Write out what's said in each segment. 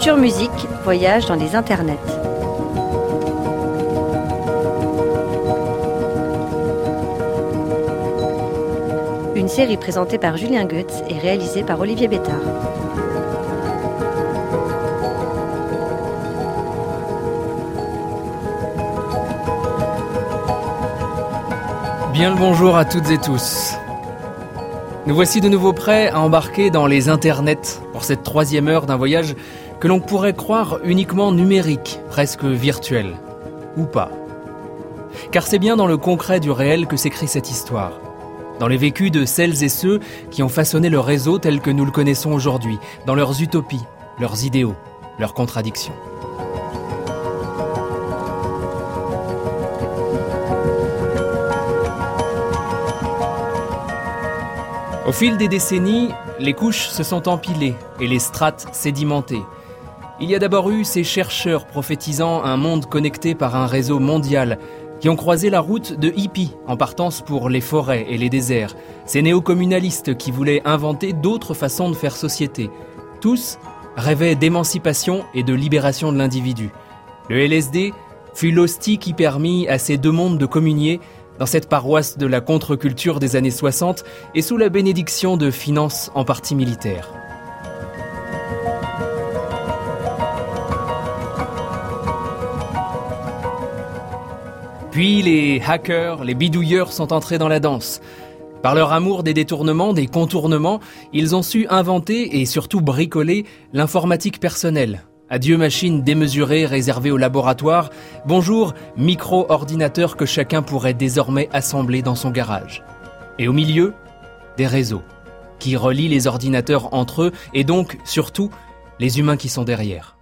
Culture Musique voyage dans les internets. Une série présentée par Julien Goetz et réalisée par Olivier Bétard. Bien le bonjour à toutes et tous. Nous voici de nouveau prêts à embarquer dans les internets pour cette troisième heure d'un voyage que l'on pourrait croire uniquement numérique, presque virtuel. Ou pas. Car c'est bien dans le concret du réel que s'écrit cette histoire. Dans les vécus de celles et ceux qui ont façonné le réseau tel que nous le connaissons aujourd'hui, dans leurs utopies, leurs idéaux, leurs contradictions. Au fil des décennies, les couches se sont empilées et les strates sédimentées. Il y a d'abord eu ces chercheurs prophétisant un monde connecté par un réseau mondial, qui ont croisé la route de hippies en partance pour les forêts et les déserts, ces néo-communalistes qui voulaient inventer d'autres façons de faire société. Tous rêvaient d'émancipation et de libération de l'individu. Le LSD fut l'hostie qui permit à ces deux mondes de communier dans cette paroisse de la contre-culture des années 60 et sous la bénédiction de finances en partie militaires. Puis les hackers, les bidouilleurs sont entrés dans la danse. Par leur amour des détournements, des contournements, ils ont su inventer et surtout bricoler l'informatique personnelle. Adieu machine démesurée réservée au laboratoire, bonjour micro-ordinateur que chacun pourrait désormais assembler dans son garage. Et au milieu, des réseaux qui relient les ordinateurs entre eux et donc, surtout, les humains qui sont derrière.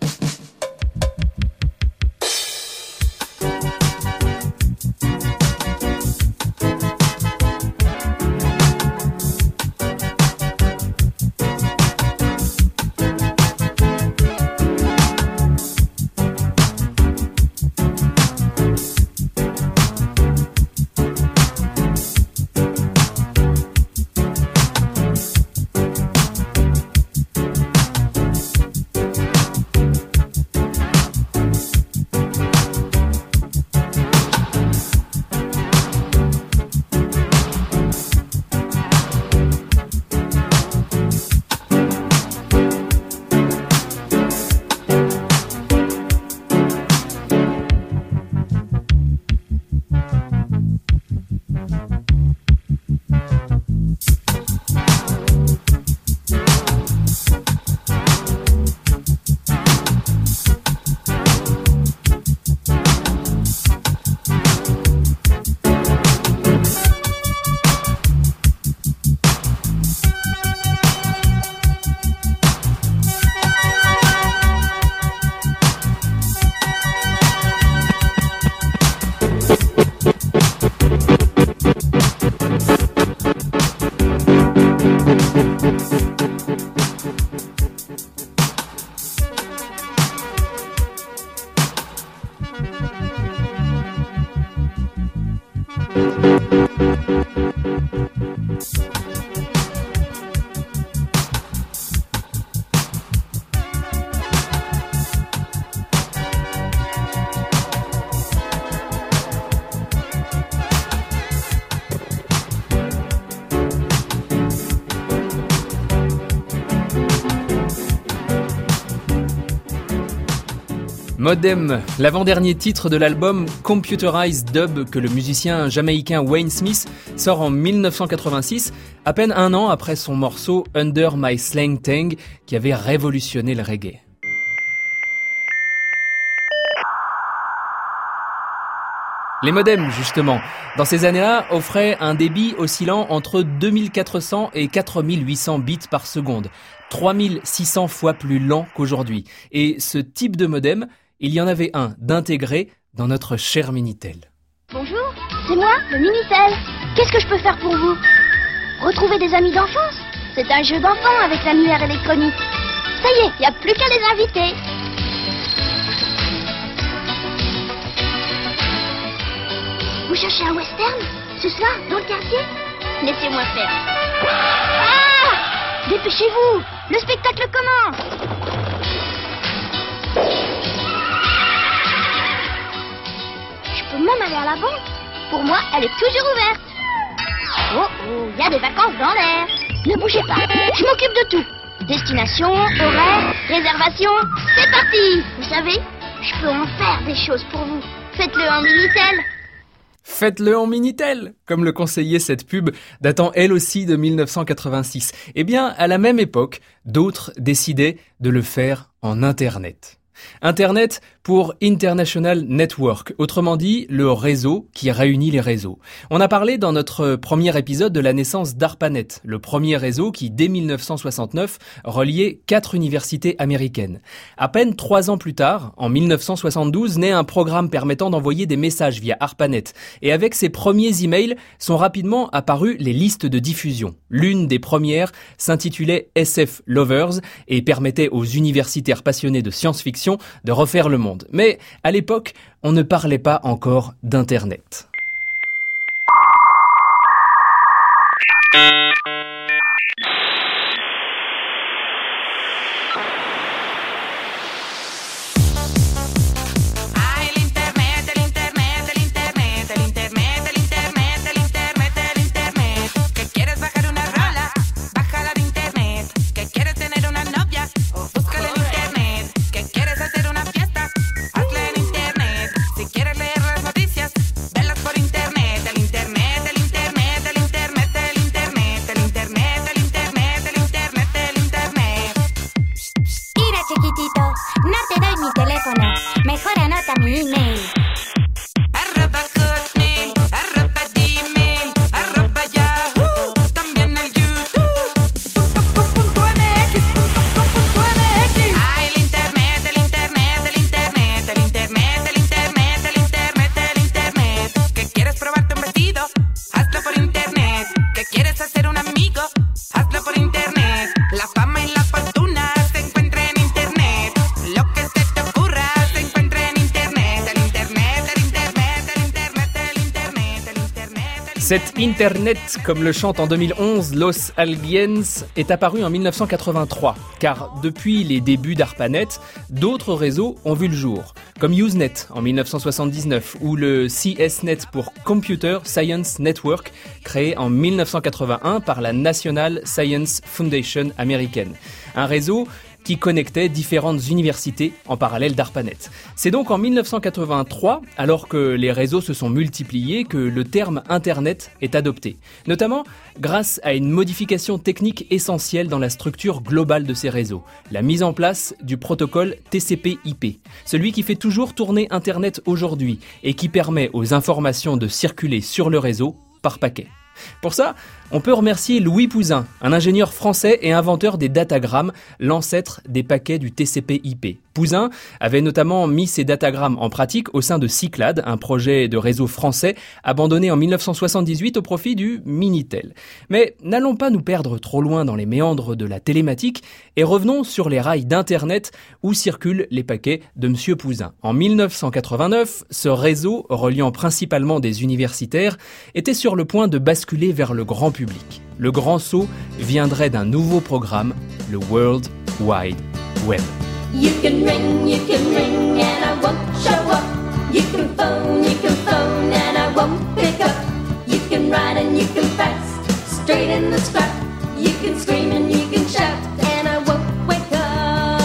Modem, l'avant-dernier titre de l'album Computerized Dub que le musicien jamaïcain Wayne Smith sort en 1986, à peine un an après son morceau Under My Slang Tang qui avait révolutionné le reggae. Les modems, justement, dans ces années-là, offraient un débit oscillant entre 2400 et 4800 bits par seconde, 3600 fois plus lent qu'aujourd'hui. Et ce type de modem, il y en avait un d'intégré dans notre cher Minitel. Bonjour, c'est moi, le Minitel. Qu'est-ce que je peux faire pour vous? Retrouver des amis d'enfance? C'est un jeu d'enfant avec l'annuaire électronique. Ça y est, il n'y a plus qu'à les inviter. Vous cherchez un western? Ce soir, dans le quartier? Laissez-moi faire. Ah! Dépêchez-vous! Le spectacle commence! Je peux même aller à la banque. Pour moi, elle est toujours ouverte. Oh, il y a des vacances dans l'air. Ne bougez pas, je m'occupe de tout. Destination, horaire, réservation, c'est parti. Vous savez, je peux en faire des choses pour vous. Faites-le en Minitel. Faites-le en Minitel, comme le conseillait cette pub datant elle aussi de 1986. Eh bien, à la même époque, d'autres décidaient de le faire en Internet. Internet pour International Network, autrement dit le réseau qui réunit les réseaux. On a parlé dans notre premier épisode de la naissance d'ARPANET, le premier réseau qui, dès 1969, reliait 4 universités américaines. À peine 3 ans plus tard, en 1972, naît un programme permettant d'envoyer des messages via ARPANET. Et avec ses premiers emails, sont rapidement apparues les listes de diffusion. L'une des premières s'intitulait SF Lovers et permettait aux universitaires passionnés de science-fiction de refaire le monde. Mais à l'époque, on ne parlait pas encore d'Internet. Cet Internet, comme le chante en 2011 Los Alguiens, est apparu en 1983, car depuis les débuts d'ARPANET, d'autres réseaux ont vu le jour, comme Usenet en 1979 ou le CSNet pour Computer Science Network, créé en 1981 par la National Science Foundation américaine. Un réseau qui connectait différentes universités en parallèle d'ARPANET. C'est donc en 1983, alors que les réseaux se sont multipliés, que le terme Internet est adopté, notamment grâce à une modification technique essentielle dans la structure globale de ces réseaux, la mise en place du protocole TCP/IP, celui qui fait toujours tourner Internet aujourd'hui et qui permet aux informations de circuler sur le réseau par paquet. Pour ça, on peut remercier Louis Pouzin, un ingénieur français et inventeur des datagrammes, l'ancêtre des paquets du TCP/IP. Pouzin avait notamment mis ces datagrammes en pratique au sein de Cyclade, un projet de réseau français abandonné en 1978 au profit du Minitel. Mais n'allons pas nous perdre trop loin dans les méandres de la télématique et revenons sur les rails d'Internet où circulent les paquets de Monsieur Pouzin. En 1989, ce réseau, reliant principalement des universitaires, était sur le point de basculer vers le grand public. Le grand saut viendrait d'un nouveau programme, le World Wide Web. You can ring and I won't show up. You can phone and I won't pick up. You can ride and you can fast, straight in the scrap. You can scream and you can shout and I won't wake up.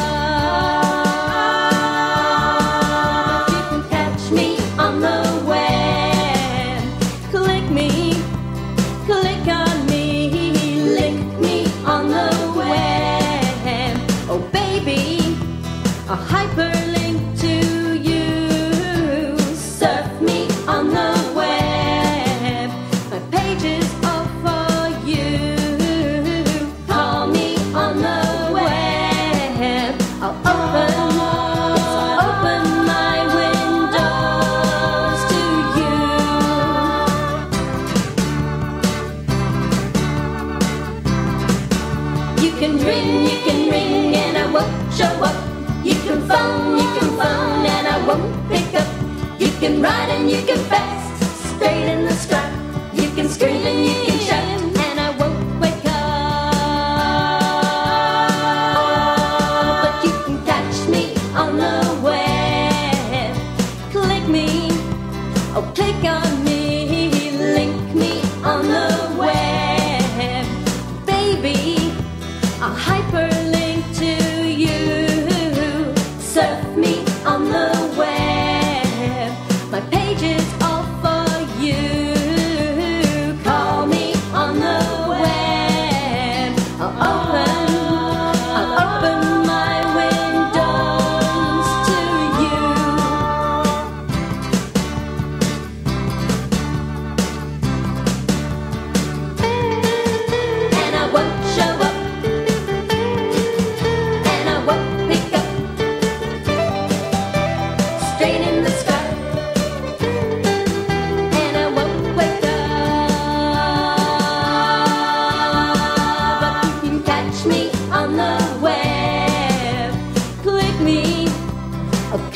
You can catch me on the web. Click me, click on me, lick me on the web. Oh baby, a hyperlink to you. Surf me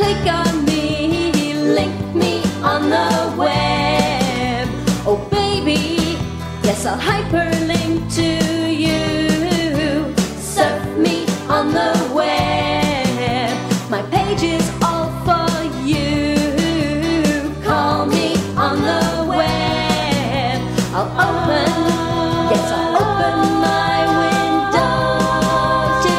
click on me, link me on the web. Oh baby, yes, I'll hyperlink to you. Surf me on the web. My page is all for you. Call me on the web. I'll open my window to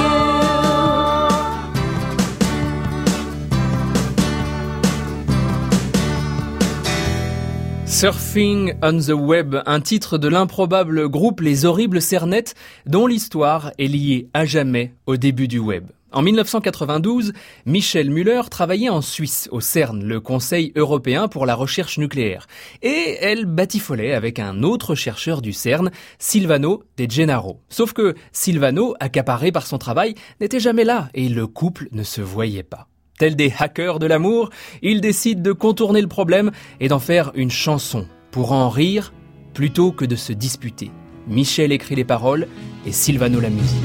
you. Surfing on the Web, un titre de l'improbable groupe Les Horribles Cernettes, dont l'histoire est liée à jamais au début du web. En 1992, Michel Müller travaillait en Suisse, au CERN, le Conseil européen pour la recherche nucléaire. Et elle batifolait avec un autre chercheur du CERN, Silvano De Gennaro. Sauf que Silvano, accaparé par son travail, n'était jamais là et le couple ne se voyait pas. Tels des hackers de l'amour, ils décident de contourner le problème et d'en faire une chanson pour en rire plutôt que de se disputer. Michel écrit les paroles et Silvano la musique.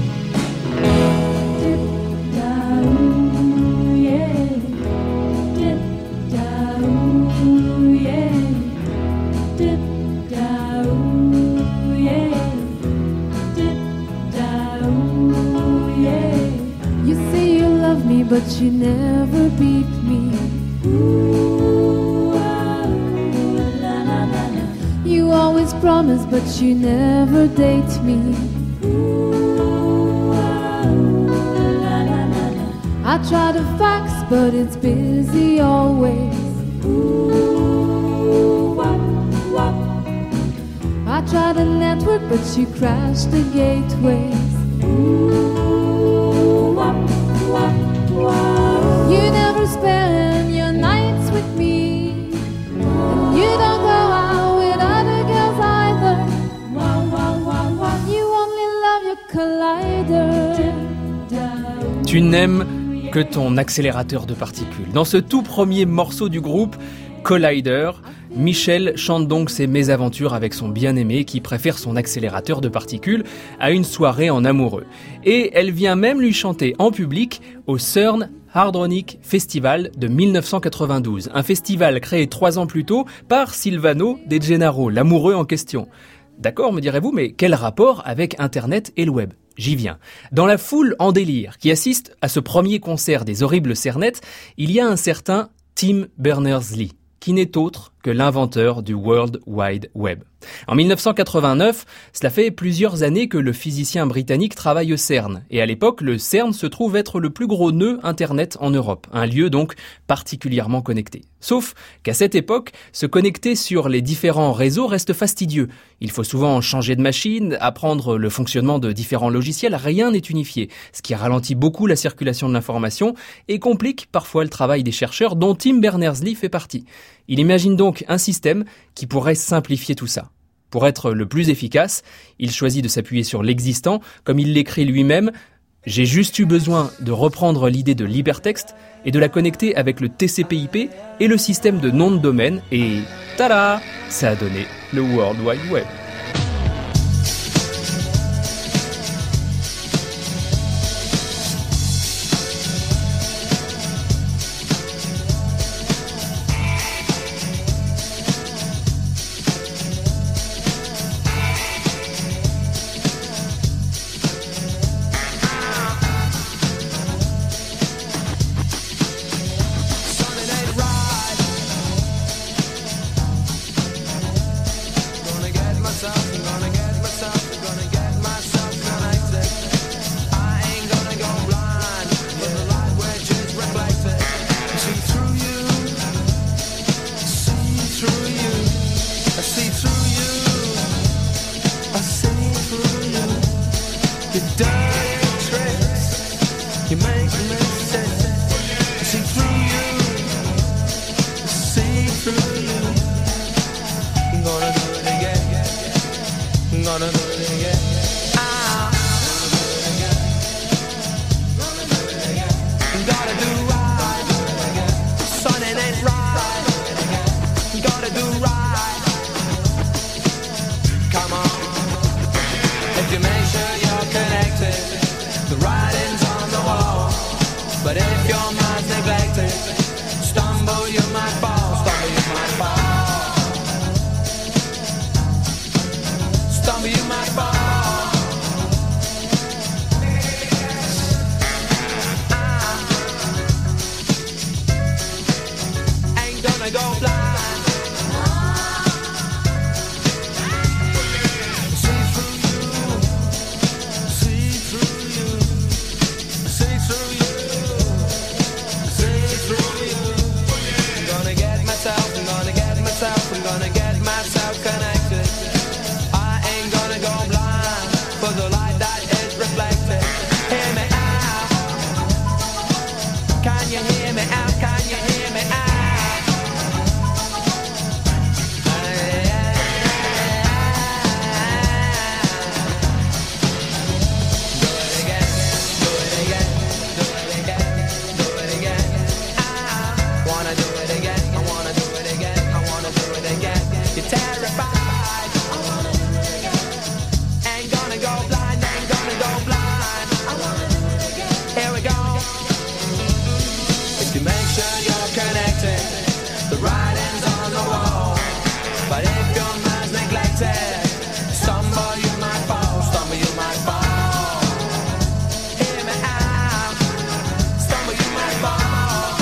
But you never beat me. Ooh, la, la, la, la. You always promise, but you never date me. Ooh, la, la, la, la. I try to fax, but it's busy always. Ooh, wop, wop. I try to network, but you crash the gateways. Ooh, wop, wop. You never spend your nights with me, and you don't go out with other girls either. You only love your collider. Tu n'aimes que ton accélérateur de particules. Dans ce tout premier morceau du groupe, Collider, Michel chante donc ses mésaventures avec son bien-aimé qui préfère son accélérateur de particules à une soirée en amoureux. Et elle vient même lui chanter en public au CERN Hardronic Festival de 1992. Un festival créé 3 ans plus tôt par Silvano De Gennaro, l'amoureux en question. D'accord, me direz-vous, mais quel rapport avec Internet et le web ? J'y viens. Dans la foule en délire qui assiste à ce premier concert des Horribles Cernettes, il y a un certain Tim Berners-Lee, qui n'est autre que l'inventeur du World Wide Web. En 1989, cela fait plusieurs années que le physicien britannique travaille au CERN. Et à l'époque, le CERN se trouve être le plus gros nœud Internet en Europe. Un lieu donc particulièrement connecté. Sauf qu'à cette époque, se connecter sur les différents réseaux reste fastidieux. Il faut souvent changer de machine, apprendre le fonctionnement de différents logiciels, rien n'est unifié. Ce qui ralentit beaucoup la circulation de l'information et complique parfois le travail des chercheurs dont Tim Berners-Lee fait partie. Il imagine donc un système qui pourrait simplifier tout ça. Pour être le plus efficace, il choisit de s'appuyer sur l'existant, comme il l'écrit lui-même. J'ai juste eu besoin de reprendre l'idée de l'hypertexte et de la connecter avec le TCP/IP et le système de nom de domaine et tada, ça a donné le World Wide Web. But if your mind's neglected, You're terrified. Ain't gonna go blind, ain't gonna go blind. Here we go. If you make sure you're connected, the writing's on the wall. But if your mind's neglected, stumble you might fall, stumble you might fall. Hear me out, stumble you might fall.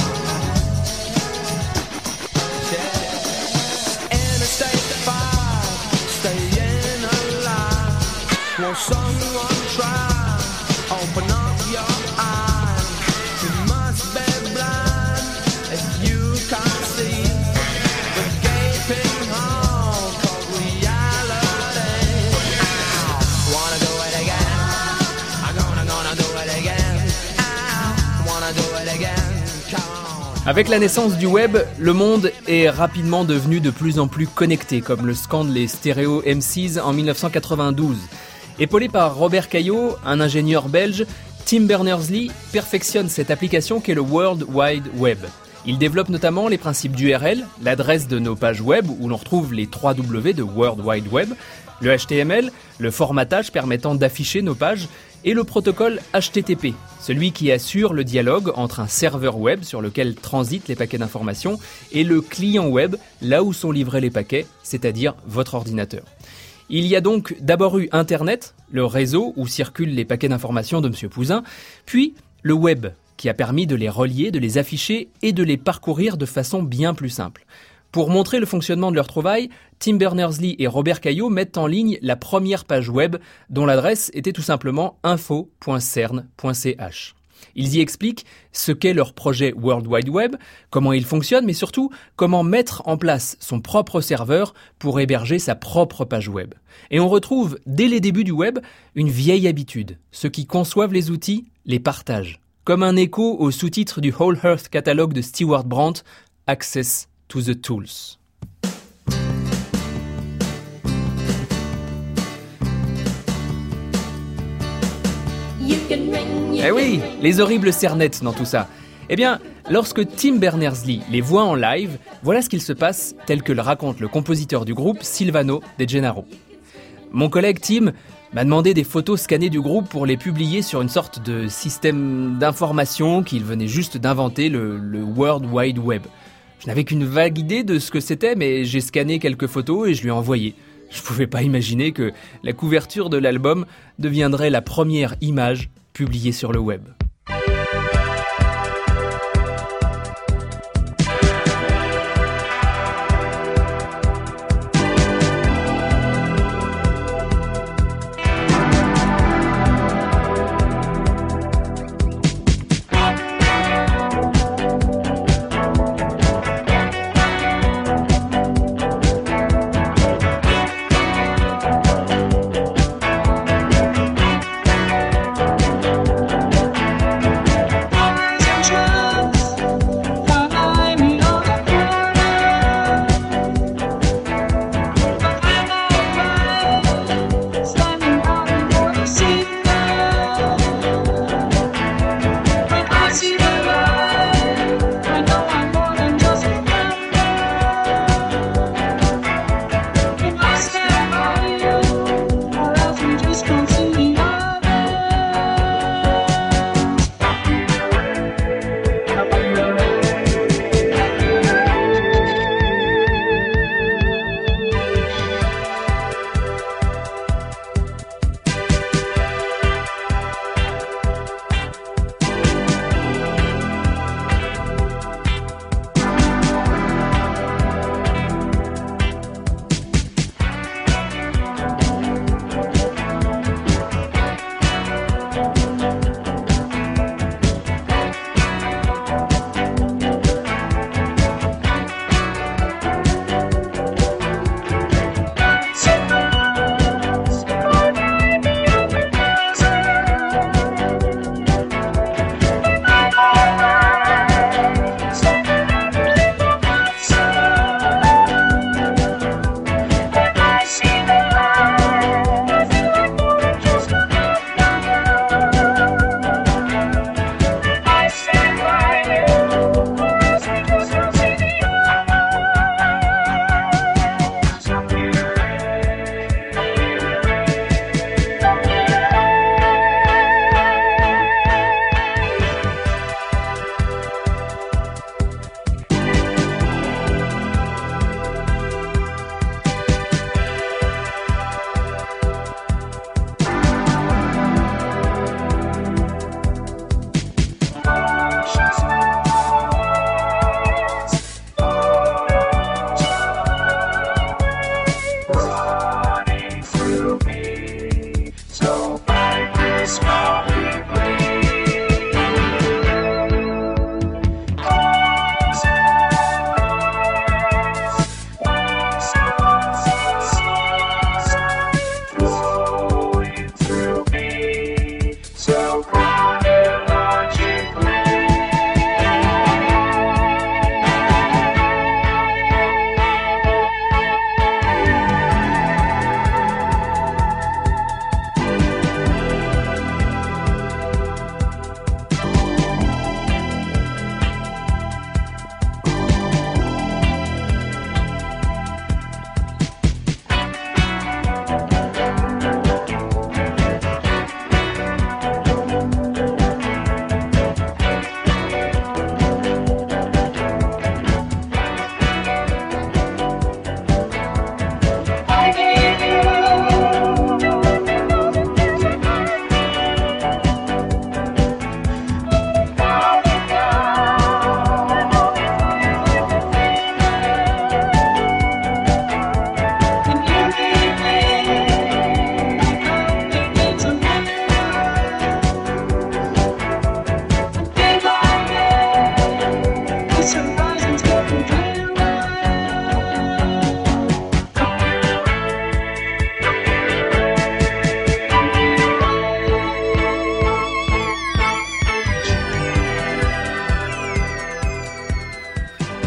Yeah. In a state of fire, staying alive. Won't someone try? Open up your eyes. You must be blind if you can't see the gaping hole called reality. Ow, wanna do it again? I'm gonna do it again. Ow, wanna do it again? Come on. Avec la naissance du web, le monde est rapidement devenu de plus en plus connecté, comme le scandent les stéréos M6 en 1992. Épaulé par Robert Caillot, un ingénieur belge, Tim Berners-Lee perfectionne cette application qu'est le World Wide Web. Il développe notamment les principes d'URL, l'adresse de nos pages web où l'on retrouve les 3W de World Wide Web, le HTML, le formatage permettant d'afficher nos pages, et le protocole HTTP, celui qui assure le dialogue entre un serveur web sur lequel transitent les paquets d'informations et le client web, là où sont livrés les paquets, c'est-à-dire votre ordinateur. Il y a donc d'abord eu Internet, le réseau où circulent les paquets d'informations de M. Pouzin, puis le web, qui a permis de les relier, de les afficher et de les parcourir de façon bien plus simple. Pour montrer le fonctionnement de leur trouvaille, Tim Berners-Lee et Robert Caillot mettent en ligne la première page web dont l'adresse était tout simplement info.cern.ch. Ils y expliquent ce qu'est leur projet World Wide Web, comment il fonctionne, mais surtout comment mettre en place son propre serveur pour héberger sa propre page web. Et on retrouve, dès les débuts du web, une vieille habitude. Ceux qui conçoivent les outils les partagent. Comme un écho au sous-titre du Whole Earth Catalogue de Stewart Brand, Access to the Tools. Eh oui, les horribles cernettes dans tout ça. Eh bien, lorsque Tim Berners-Lee les voit en live, voilà ce qu'il se passe tel que le raconte le compositeur du groupe, Silvano De Gennaro. Mon collègue Tim m'a demandé des photos scannées du groupe pour les publier sur une sorte de système d'information qu'il venait juste d'inventer, le World Wide Web. Je n'avais qu'une vague idée de ce que c'était, mais j'ai scanné quelques photos et je lui ai envoyé. Je ne pouvais pas imaginer que la couverture de l'album deviendrait la première image publiée sur le web.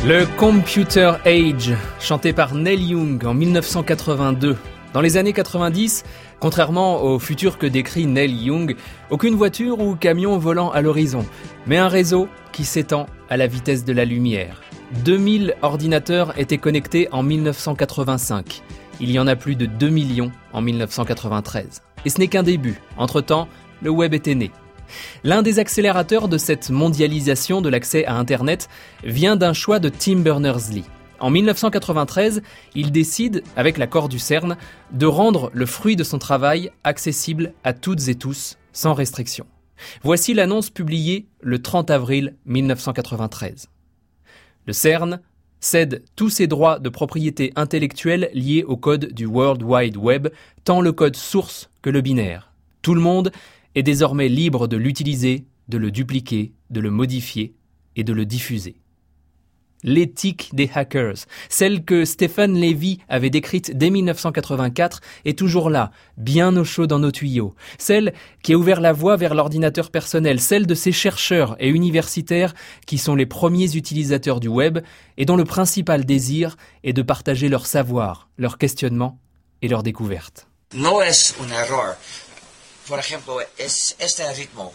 Le Computer Age, chanté par Neil Young en 1982. Dans les années 90, contrairement au futur que décrit Neil Young, aucune voiture ou camion volant à l'horizon, mais un réseau qui s'étend à la vitesse de la lumière. 2000 ordinateurs étaient connectés en 1985. Il y en a plus de 2 millions en 1993. Et ce n'est qu'un début. Entre-temps, le web était né. L'un des accélérateurs de cette mondialisation de l'accès à Internet vient d'un choix de Tim Berners-Lee. En 1993, il décide, avec l'accord du CERN, de rendre le fruit de son travail accessible à toutes et tous, sans restriction. Voici l'annonce publiée le 30 avril 1993. Le CERN cède tous ses droits de propriété intellectuelle liés au code du World Wide Web, tant le code source que le binaire. Tout le monde est désormais libre de l'utiliser, de le dupliquer, de le modifier et de le diffuser. L'éthique des hackers, celle que Stephen Levy avait décrite dès 1984, est toujours là, bien au chaud dans nos tuyaux. Celle qui a ouvert la voie vers l'ordinateur personnel, celle de ces chercheurs et universitaires qui sont les premiers utilisateurs du web et dont le principal désir est de partager leur savoir, leurs questionnements et leurs découvertes. No es un error. Por ejemplo, es este ritmo.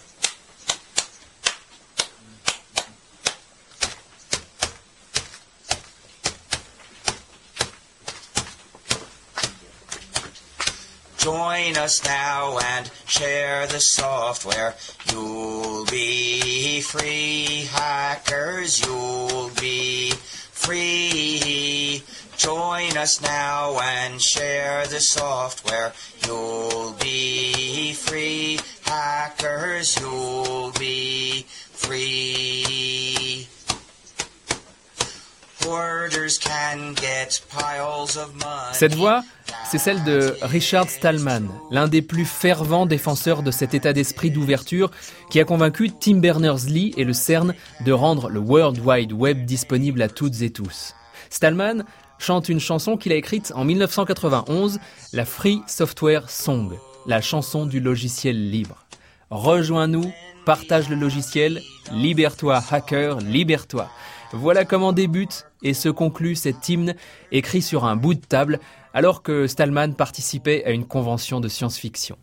Join us now and share the software. You'll be free, hackers, you'll be free. Join us now and share the software. You'll be free, hackers, you'll be free. Hoarders can get piles of money. Cette voix, c'est celle de Richard Stallman, l'un des plus fervents défenseurs de cet état d'esprit d'ouverture qui a convaincu Tim Berners-Lee et le CERN de rendre le World Wide Web disponible à toutes et tous. Stallman chante une chanson qu'il a écrite en 1991, la Free Software Song, la chanson du logiciel libre. Rejoins-nous, partage le logiciel, libère-toi hacker, libère-toi. Voilà comment débute et se conclut cet hymne écrit sur un bout de table alors que Stallman participait à une convention de science-fiction.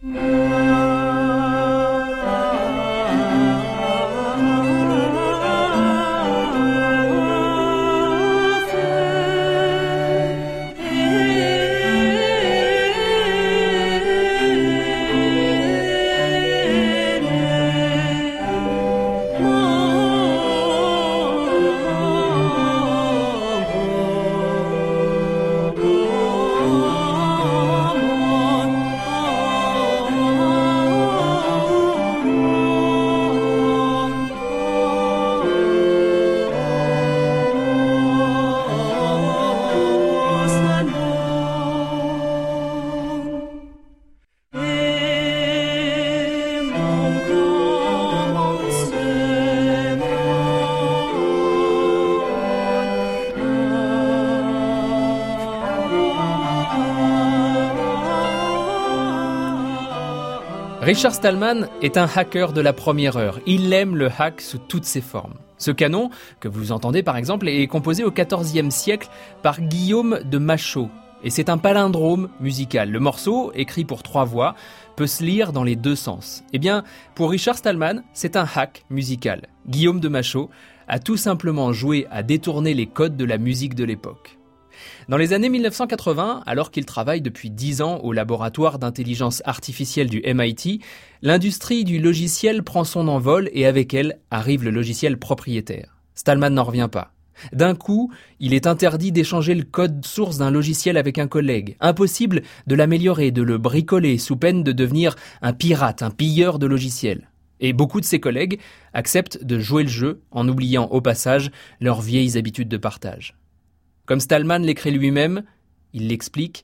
Richard Stallman est un hacker de la première heure. Il aime le hack sous toutes ses formes. Ce canon, que vous entendez par exemple, est composé au XIVe siècle par Guillaume de Machaut. Et c'est un palindrome musical. Le morceau, écrit pour 3 voix, peut se lire dans les 2 sens. Eh bien, pour Richard Stallman, c'est un hack musical. Guillaume de Machaut a tout simplement joué à détourner les codes de la musique de l'époque. Dans les années 1980, alors qu'il travaille depuis 10 ans au laboratoire d'intelligence artificielle du MIT, l'industrie du logiciel prend son envol et avec elle arrive le logiciel propriétaire. Stallman n'en revient pas. D'un coup, il est interdit d'échanger le code source d'un logiciel avec un collègue. Impossible de l'améliorer, de le bricoler, sous peine de devenir un pirate, un pilleur de logiciels. Et beaucoup de ses collègues acceptent de jouer le jeu en oubliant au passage leurs vieilles habitudes de partage. Comme Stallman l'écrit lui-même, il l'explique,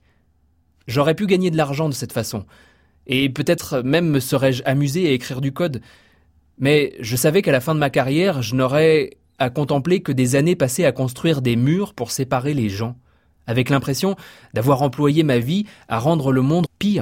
« J'aurais pu gagner de l'argent de cette façon, et peut-être même me serais-je amusé à écrire du code. Mais je savais qu'à la fin de ma carrière, je n'aurais à contempler que des années passées à construire des murs pour séparer les gens, avec l'impression d'avoir employé ma vie à rendre le monde pire. »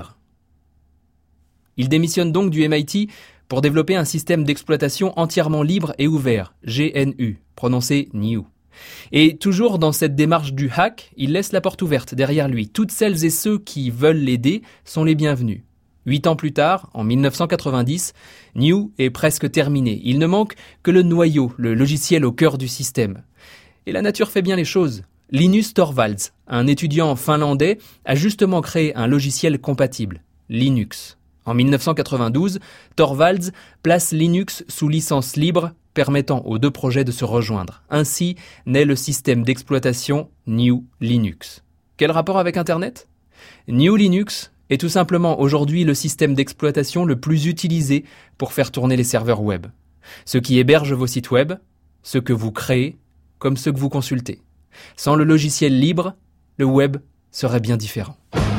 Il démissionne donc du MIT pour développer un système d'exploitation entièrement libre et ouvert, GNU, prononcé GNU. Et toujours dans cette démarche du hack, il laisse la porte ouverte derrière lui. Toutes celles et ceux qui veulent l'aider sont les bienvenus. 8 ans plus tard, en 1990, New est presque terminé. Il ne manque que le noyau, le logiciel au cœur du système. Et la nature fait bien les choses. Linus Torvalds, un étudiant finlandais, a justement créé un logiciel compatible, Linux. En 1992, Torvalds place Linux sous licence libre, permettant aux deux projets de se rejoindre. Ainsi naît le système d'exploitation New Linux. Quel rapport avec Internet ? New Linux est tout simplement aujourd'hui le système d'exploitation le plus utilisé pour faire tourner les serveurs web. Ce qui héberge vos sites web, ce que vous créez, comme ceux que vous consultez. Sans le logiciel libre, le web serait bien différent.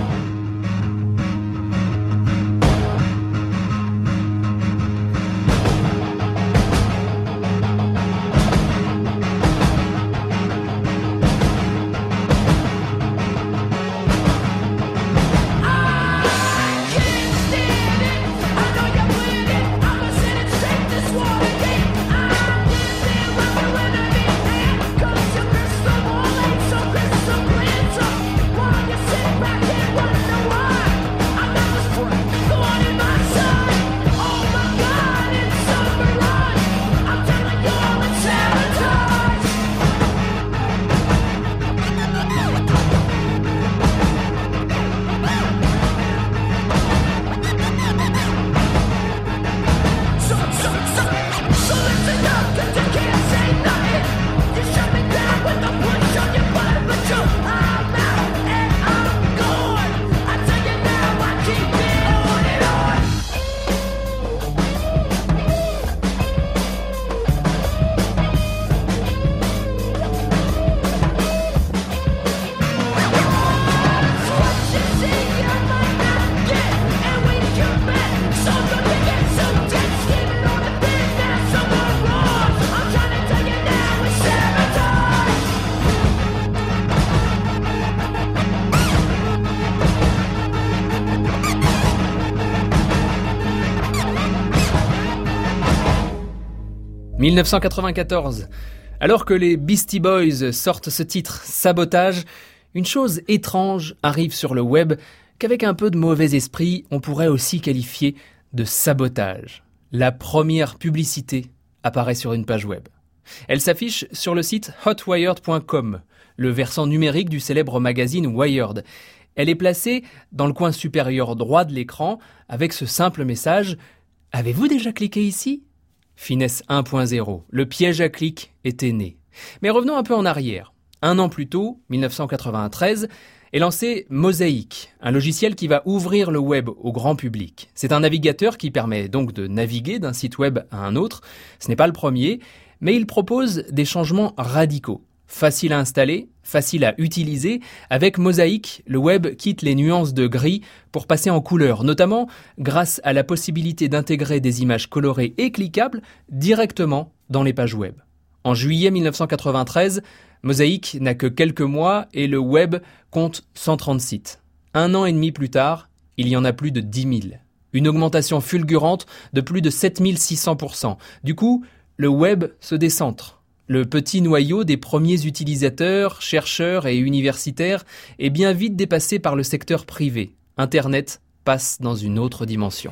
« 1994. Alors que les Beastie Boys sortent ce titre Sabotage, une chose étrange arrive sur le web qu'avec un peu de mauvais esprit, on pourrait aussi qualifier de sabotage. La première publicité apparaît sur une page web. Elle s'affiche sur le site hotwired.com, le versant numérique du célèbre magazine Wired. Elle est placée dans le coin supérieur droit de l'écran avec ce simple message « Avez-vous déjà cliqué ici ?» Finesse 1.0, le piège à clic était né. Mais revenons un peu en arrière. 1 an plus tôt, 1993, est lancé Mosaic, un logiciel qui va ouvrir le web au grand public. C'est un navigateur qui permet donc de naviguer d'un site web à un autre. Ce n'est pas le premier, mais il propose des changements radicaux. Facile à installer, facile à utiliser. Avec Mosaic, le web quitte les nuances de gris pour passer en couleur, notamment grâce à la possibilité d'intégrer des images colorées et cliquables directement dans les pages web. En juillet 1993, Mosaic n'a que quelques mois et le web compte 130 sites. 1 an et demi plus tard, il y en a plus de 10 000. Une augmentation fulgurante de plus de 7600%. Du coup, le web se décentre. Le petit noyau des premiers utilisateurs, chercheurs et universitaires est bien vite dépassé par le secteur privé. Internet passe dans une autre dimension.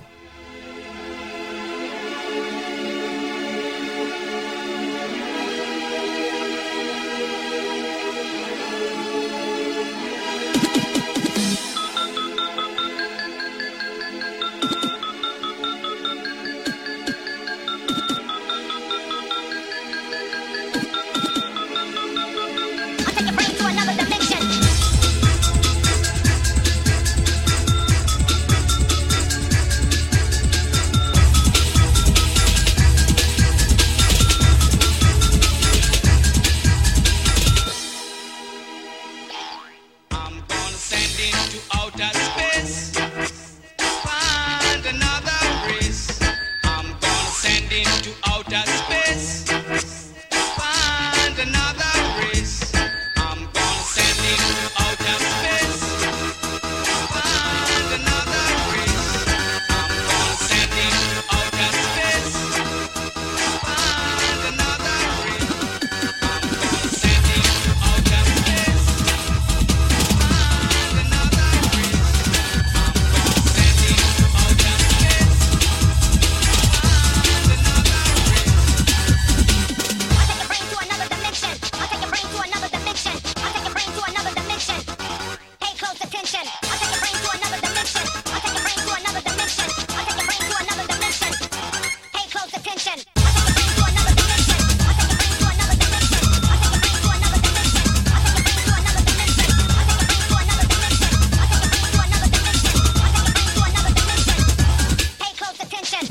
attention. I'll take your brain to another dimension. I'll take your brain to another dimension. I'll take your brain to another dimension. Pay close attention. I'll take your brain to another dimension. I'll take your brain to another dimension. I'll take your brain to another dimension. I'll take your brain to another dimension. I'll take your brain to another dimension. I'll take your brain to another dimension. I'll take your brain to another dimension. Pay close attention.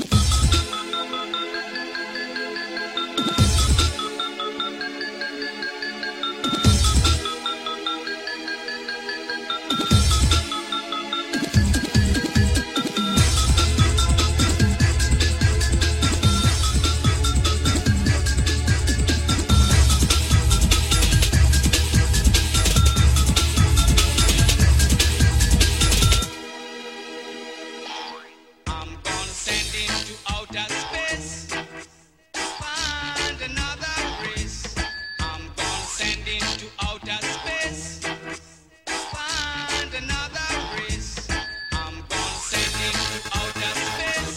I'm gonna send into outer space. Find another race. I'm gonna send into outer space. Find another race. I'm gonna send into outer space.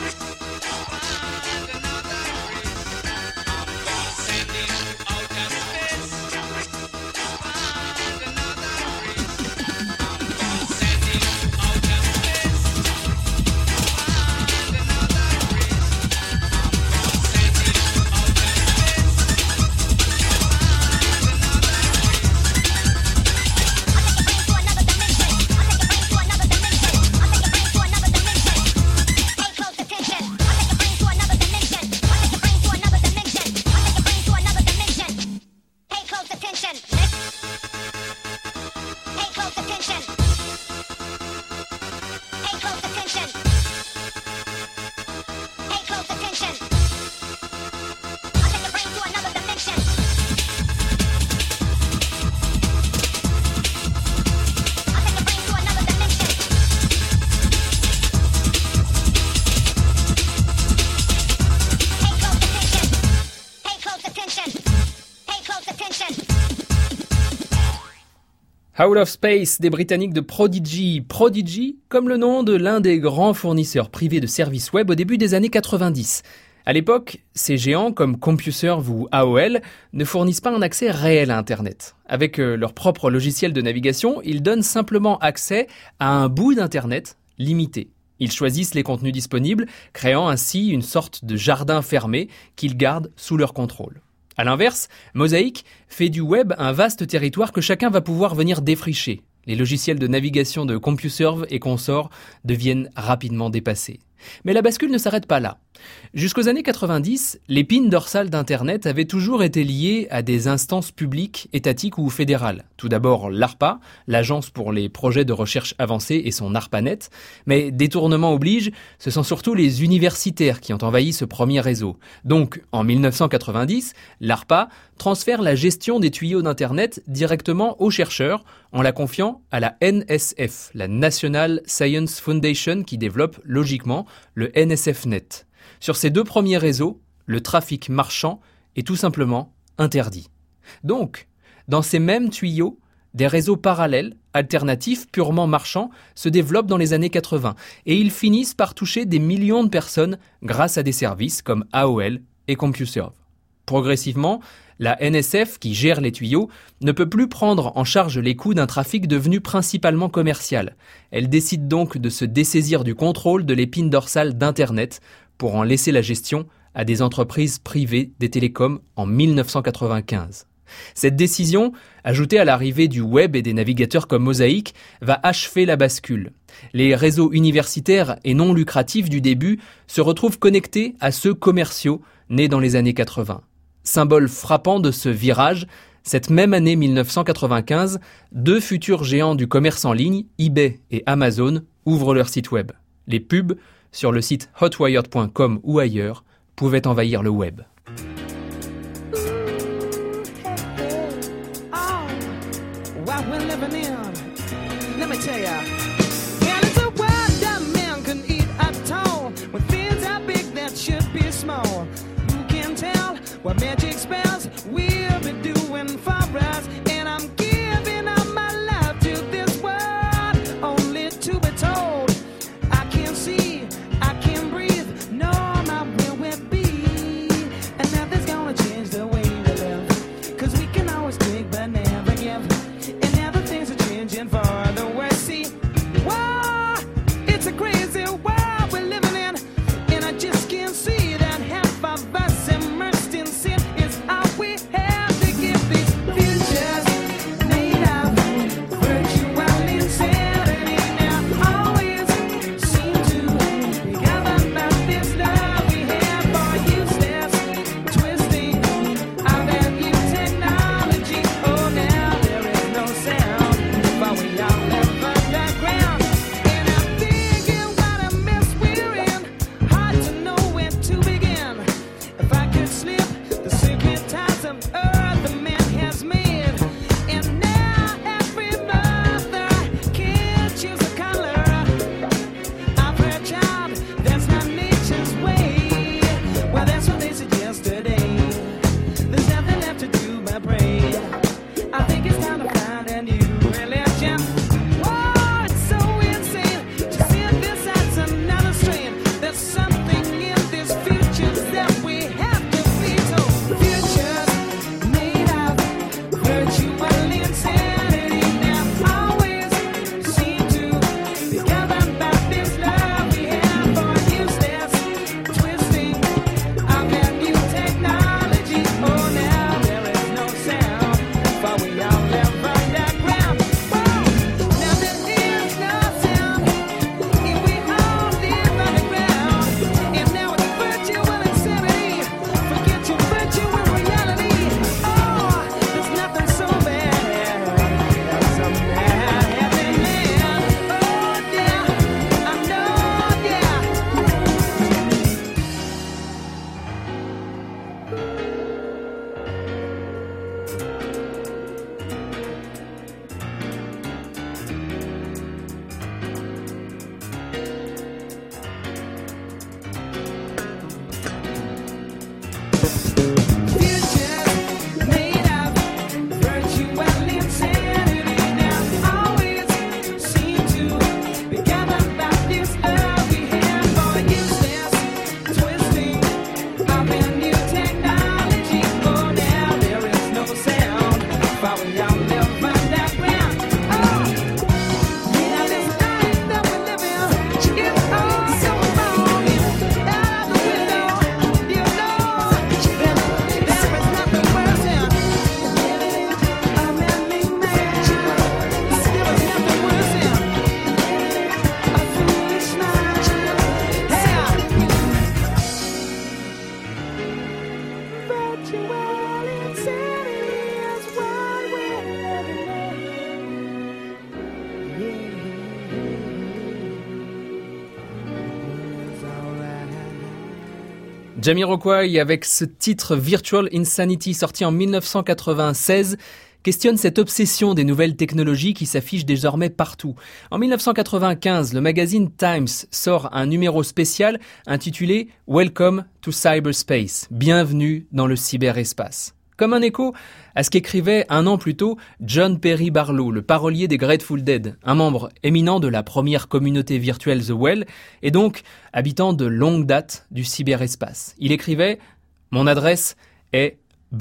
Find another race. I'm gonna send into outer space. Find another race. I'm gonna send into outer space. Out of Space des Britanniques de Prodigy. Prodigy, comme le nom de l'un des grands fournisseurs privés de services web au début des années 90. À l'époque, ces géants comme CompuServe ou AOL ne fournissent pas un accès réel à Internet. Avec leur propre logiciel de navigation, ils donnent simplement accès à un bout d'Internet limité. Ils choisissent les contenus disponibles, créant ainsi une sorte de jardin fermé qu'ils gardent sous leur contrôle. À l'inverse, Mosaic fait du web un vaste territoire que chacun va pouvoir venir défricher. Les logiciels de navigation de CompuServe et consorts deviennent rapidement dépassés. Mais la bascule ne s'arrête pas là. Jusqu'aux années 90, l'épine dorsale d'Internet avait toujours été liée à des instances publiques, étatiques ou fédérales. Tout d'abord l'ARPA, l'Agence pour les projets de recherche avancée et son ARPANET. Mais détournement oblige, ce sont surtout les universitaires qui ont envahi ce premier réseau. Donc, en 1990, l'ARPA transfère la gestion des tuyaux d'Internet directement aux chercheurs en la confiant à la NSF, la National Science Foundation, qui développe logiquement le NSFNet. Sur ces deux premiers réseaux, le trafic marchand est tout simplement interdit. Donc, dans ces mêmes tuyaux, des réseaux parallèles, alternatifs, purement marchands, se développent dans les années 80 et ils finissent par toucher des millions de personnes grâce à des services comme AOL et CompuServe. Progressivement, la NSF, qui gère les tuyaux, ne peut plus prendre en charge les coûts d'un trafic devenu principalement commercial. Elle décide donc de se dessaisir du contrôle de l'épine dorsale d'Internet pour en laisser la gestion à des entreprises privées des télécoms en 1995. Cette décision, ajoutée à l'arrivée du web et des navigateurs comme Mosaic, va achever la bascule. Les réseaux universitaires et non lucratifs du début se retrouvent connectés à ceux commerciaux nés dans les années 80. Symbole frappant de ce virage, cette même année 1995, deux futurs géants du commerce en ligne, eBay et Amazon, ouvrent leur site web. Les pubs, sur le site hotwired.com ou ailleurs, pouvaient envahir le web. What magic spells we'll be doing for us, and I'm giving up my life to this world, only to be told I can't see, I can't breathe, no, my will will be, and nothing's gonna change the way we live, 'cause we can always take but never give, and now the things are changing for the worse. Jamiroquai, avec ce titre Virtual Insanity sorti en 1996, questionne cette obsession des nouvelles technologies qui s'affichent désormais partout. En 1995, le magazine Times sort un numéro spécial intitulé « Welcome to Cyberspace », bienvenue dans le cyberespace. Comme un écho à ce qu'écrivait un an plus tôt John Perry Barlow, le parolier des Grateful Dead, un membre éminent de la première communauté virtuelle The Well, et donc habitant de longue date du cyberespace. Il écrivait « Mon adresse est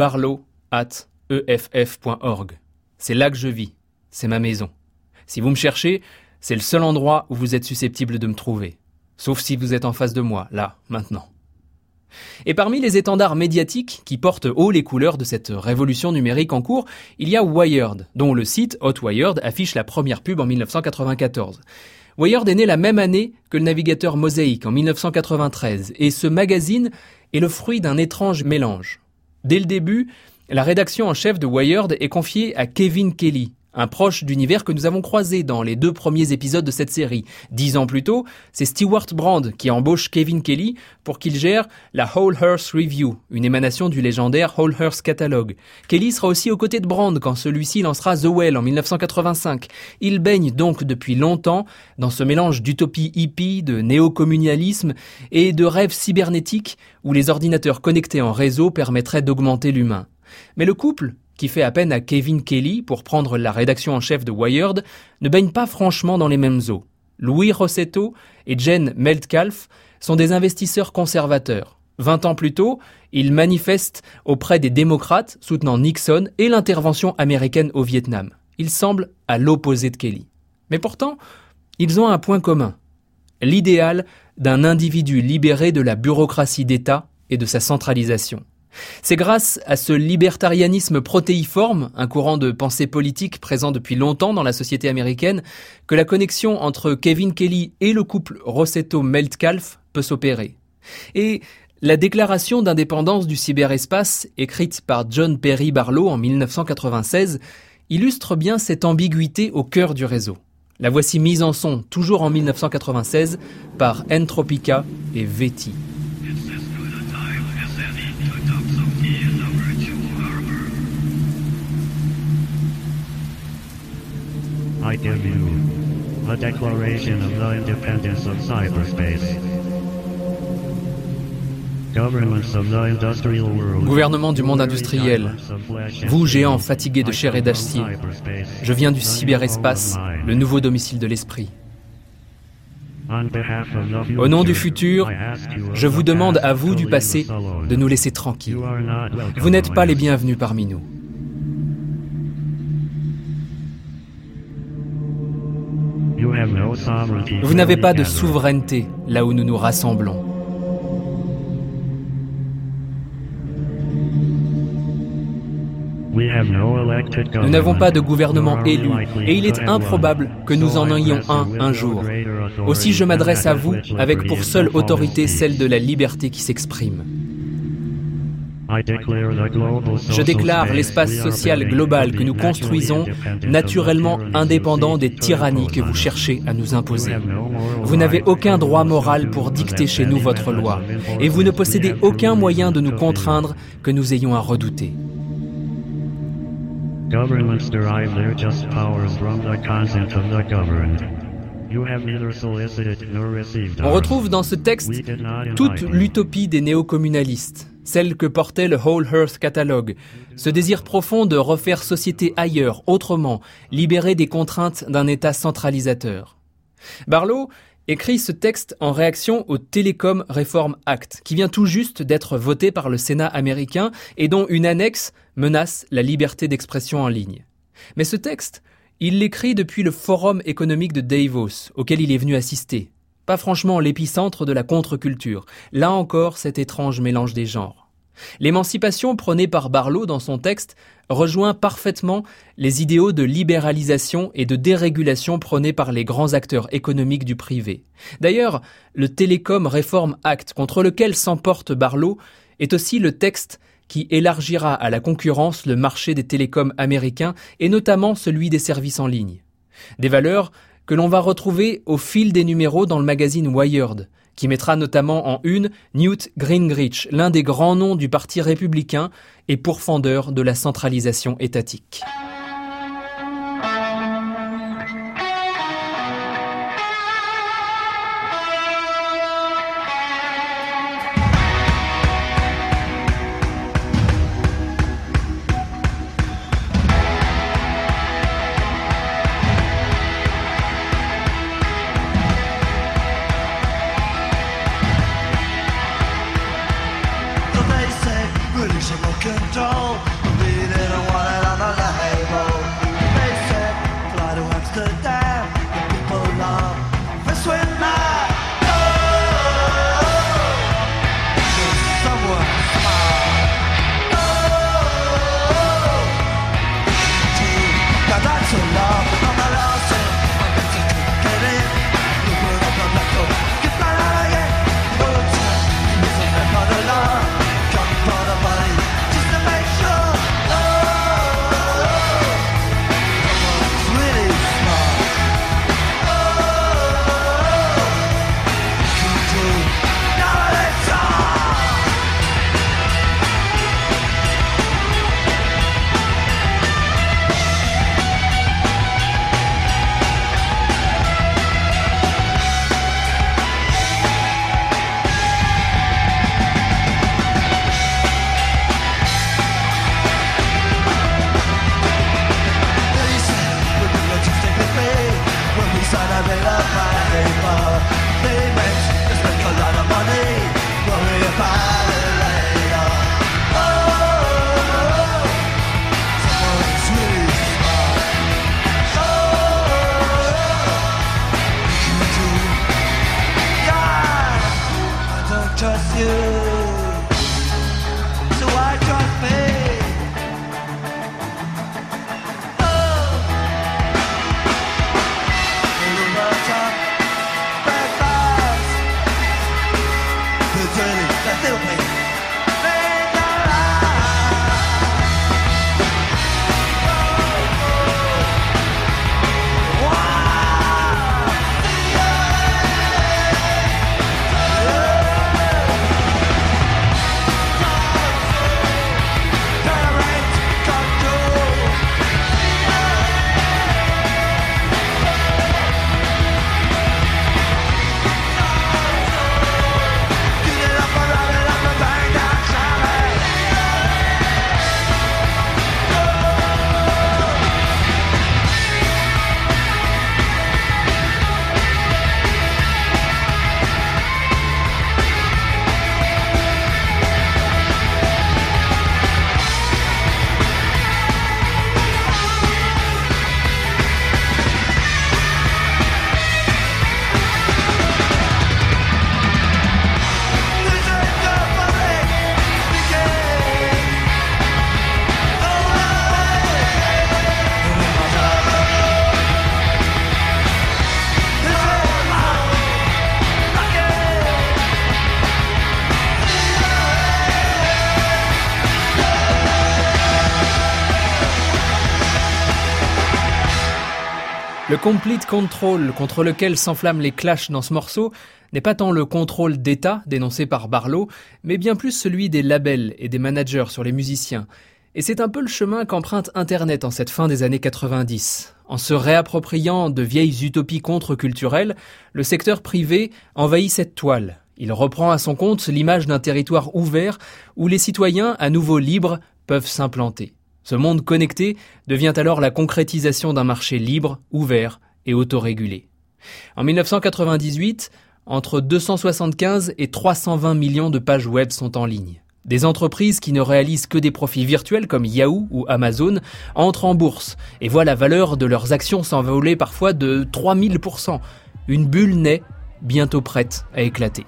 barlow@eff.org. C'est là que je vis, c'est ma maison. Si vous me cherchez, c'est le seul endroit où vous êtes susceptible de me trouver. Sauf si vous êtes en face de moi, là, maintenant. » Et parmi les étendards médiatiques qui portent haut les couleurs de cette révolution numérique en cours, il y a Wired, dont le site Hotwired affiche la première pub en 1994. Wired est né la même année que le navigateur Mosaic en 1993, et ce magazine est le fruit d'un étrange mélange. Dès le début, la rédaction en chef de Wired est confiée à Kevin Kelly, un proche d'univers que nous avons croisé dans les 2 premiers épisodes de cette série. 10 ans plus tôt, c'est Stewart Brand qui embauche Kevin Kelly pour qu'il gère la Whole Earth Review, une émanation du légendaire Whole Earth Catalog. Kelly sera aussi aux côtés de Brand quand celui-ci lancera The Well en 1985. Il baigne donc depuis longtemps dans ce mélange d'utopie hippie, de néo-communalisme et de rêves cybernétiques où les ordinateurs connectés en réseau permettraient d'augmenter l'humain. Mais le couple, qui fait appel à Kevin Kelly pour prendre la rédaction en chef de Wired, ne baigne pas franchement dans les mêmes eaux. Louis Rossetto et Jen Metcalf sont des investisseurs conservateurs. 20 ans plus tôt, ils manifestent auprès des démocrates soutenant Nixon et l'intervention américaine au Vietnam. Ils semblent à l'opposé de Kelly. Mais pourtant, ils ont un point commun. L'idéal d'un individu libéré de la bureaucratie d'État et de sa centralisation. C'est grâce à ce libertarianisme protéiforme, un courant de pensée politique présent depuis longtemps dans la société américaine, que la connexion entre Kevin Kelly et le couple Rossetto-Metcalf peut s'opérer. Et la déclaration d'indépendance du cyberespace, écrite par John Perry Barlow en 1996, illustre bien cette ambiguïté au cœur du réseau. La voici mise en son, toujours en 1996, par Entropica et Veti. I give you a declaration of the independence of cyberspace. Governments of the industrial world. Gouvernement du monde industriel, vous géants fatigués de chair et d'acier, je viens du cyberespace, le nouveau domicile de l'esprit. Au nom du futur, je vous demande à vous du passé de nous laisser tranquilles. Vous n'êtes pas les bienvenus parmi nous. Vous n'avez pas de souveraineté là où nous nous rassemblons. Nous n'avons pas de gouvernement élu et il est improbable que nous en ayons un jour. Aussi je m'adresse à vous avec pour seule autorité celle de la liberté qui s'exprime. Je déclare l'espace social global que nous construisons naturellement indépendant des tyrannies que vous cherchez à nous imposer. Vous n'avez aucun droit moral pour dicter chez nous votre loi, et vous ne possédez aucun moyen de nous contraindre que nous ayons à redouter. Governments derive their just powers from the consent of the governed. On retrouve dans ce texte toute l'utopie des néo-communalistes, celle que portait le Whole Earth Catalog, ce désir profond de refaire société ailleurs, autrement, libéré des contraintes d'un État centralisateur. Barlow écrit ce texte en réaction au Telecom Reform Act, qui vient tout juste d'être voté par le Sénat américain et dont une annexe menace la liberté d'expression en ligne. Mais ce texte, il l'écrit depuis le Forum économique de Davos, auquel il est venu assister. Pas franchement l'épicentre de la contre-culture. Là encore, cet étrange mélange des genres. L'émancipation prônée par Barlow dans son texte rejoint parfaitement les idéaux de libéralisation et de dérégulation prônés par les grands acteurs économiques du privé. D'ailleurs, le Telecom Reform Act, contre lequel s'emporte Barlow, est aussi le texte qui élargira à la concurrence le marché des télécoms américains et notamment celui des services en ligne. Des valeurs que l'on va retrouver au fil des numéros dans le magazine Wired, qui mettra notamment en une Newt Gingrich, l'un des grands noms du parti républicain et pourfendeur de la centralisation étatique. Control, we didn't want it on the label. They said, fly to Amsterdam, the people love this with mad. Oh, someone smile. Oh, now that's a love, I'm not lost in, I'm meant to get in. You put up a black hole, get fly out again. Oh, you miss a man for the love, come for the body. Trust you, so I trust me. Oh, over top, back bars, the dirty, that little pain. Le complete control contre lequel s'enflamment les Clash dans ce morceau n'est pas tant le contrôle d'État dénoncé par Barlow, mais bien plus celui des labels et des managers sur les musiciens. Et c'est un peu le chemin qu'emprunte Internet en cette fin des années 90. En se réappropriant de vieilles utopies contre-culturelles, le secteur privé envahit cette toile. Il reprend à son compte l'image d'un territoire ouvert où les citoyens, à nouveau libres, peuvent s'implanter. Ce monde connecté devient alors la concrétisation d'un marché libre, ouvert et autorégulé. En 1998, entre 275 et 320 millions de pages web sont en ligne. Des entreprises qui ne réalisent que des profits virtuels comme Yahoo ou Amazon entrent en bourse et voient la valeur de leurs actions s'envoler parfois de 3000%. Une bulle naît, bientôt prête à éclater.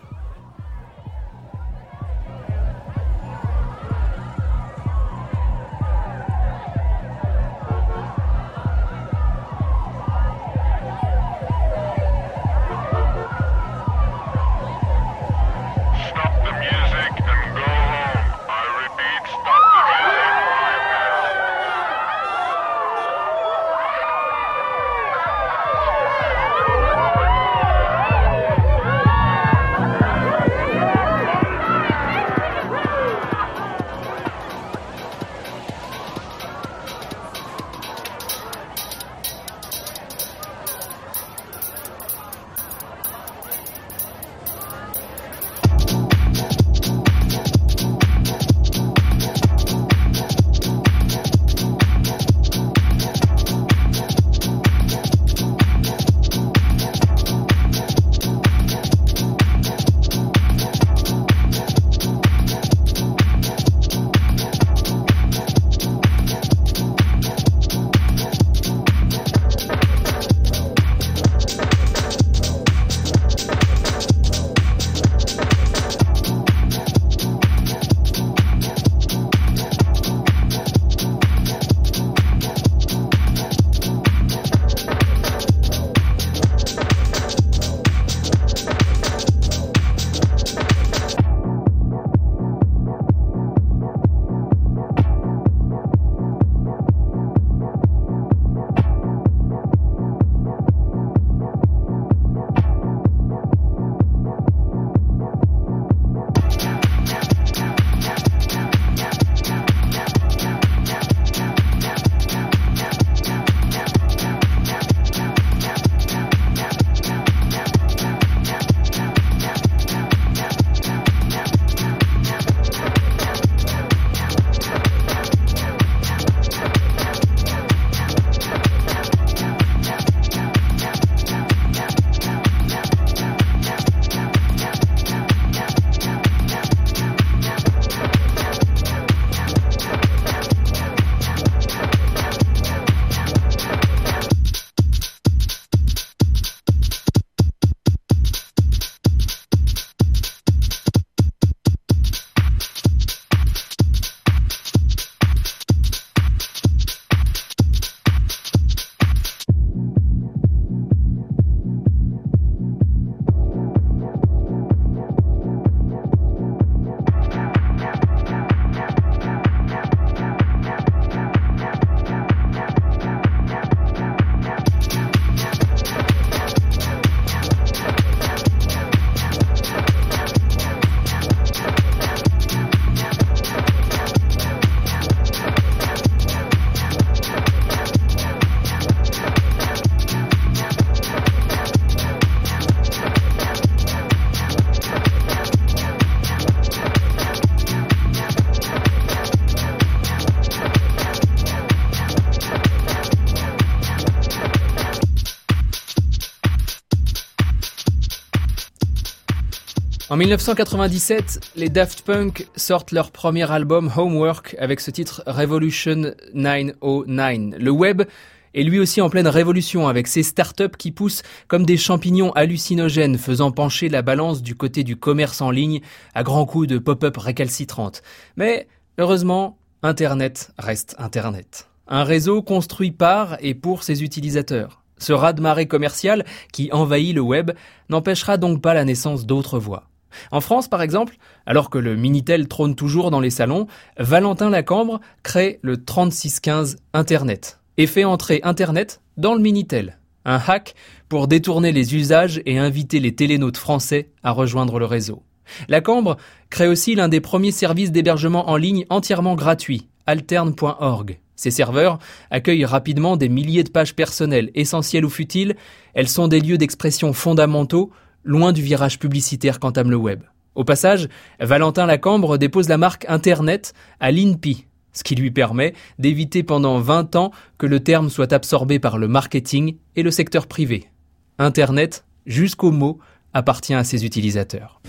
En 1997, les Daft Punk sortent leur premier album Homework avec ce titre Revolution 909. Le web est lui aussi en pleine révolution avec ses startups qui poussent comme des champignons hallucinogènes faisant pencher la balance du côté du commerce en ligne à grands coups de pop-up récalcitrantes. Mais heureusement, Internet reste Internet. Un réseau construit par et pour ses utilisateurs. Ce raz-de-marée commercial qui envahit le web n'empêchera donc pas la naissance d'autres voies. En France, par exemple, alors que le Minitel trône toujours dans les salons, Valentin Lacambre crée le 3615 Internet et fait entrer Internet dans le Minitel. Un hack pour détourner les usages et inviter les télénautes français à rejoindre le réseau. Lacambre crée aussi l'un des premiers services d'hébergement en ligne entièrement gratuits, alterne.org. Ces serveurs accueillent rapidement des milliers de pages personnelles, essentielles ou futiles. Elles sont des lieux d'expression fondamentaux, loin du virage publicitaire qu'entame le web. Au passage, Valentin Lacambre dépose la marque Internet à l'INPI, ce qui lui permet d'éviter pendant 20 ans que le terme soit absorbé par le marketing et le secteur privé. Internet, jusqu'au mot, appartient à ses utilisateurs.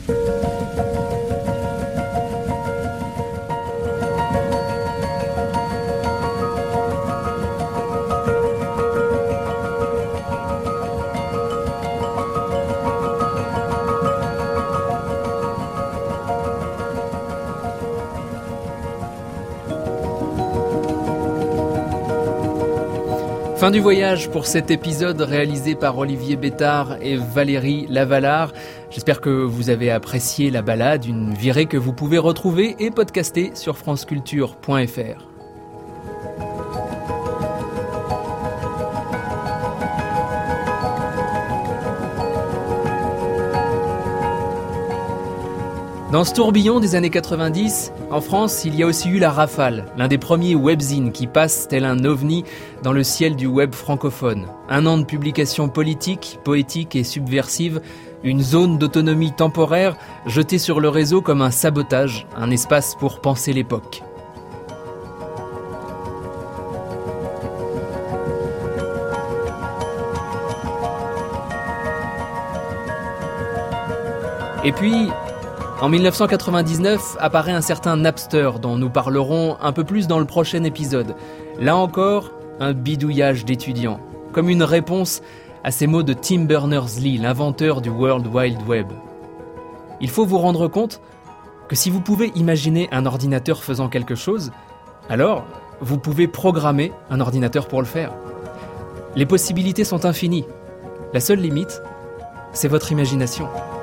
Fin du voyage pour cet épisode réalisé par Olivier Bétard et Valérie Lavalard. J'espère que vous avez apprécié la balade, une virée que vous pouvez retrouver et podcaster sur franceculture.fr. Dans ce tourbillon des années 90, en France, il y a aussi eu La Rafale, l'un des premiers webzines qui passe tel un ovni dans le ciel du web francophone. Un an de publications politiques, poétiques et subversives, une zone d'autonomie temporaire jetée sur le réseau comme un sabotage, un espace pour penser l'époque. Et puis, en 1999, apparaît un certain Napster dont nous parlerons un peu plus dans le prochain épisode. Là encore, un bidouillage d'étudiants, comme une réponse à ces mots de Tim Berners-Lee, l'inventeur du World Wide Web. Il faut vous rendre compte que si vous pouvez imaginer un ordinateur faisant quelque chose, alors vous pouvez programmer un ordinateur pour le faire. Les possibilités sont infinies. La seule limite, c'est votre imagination.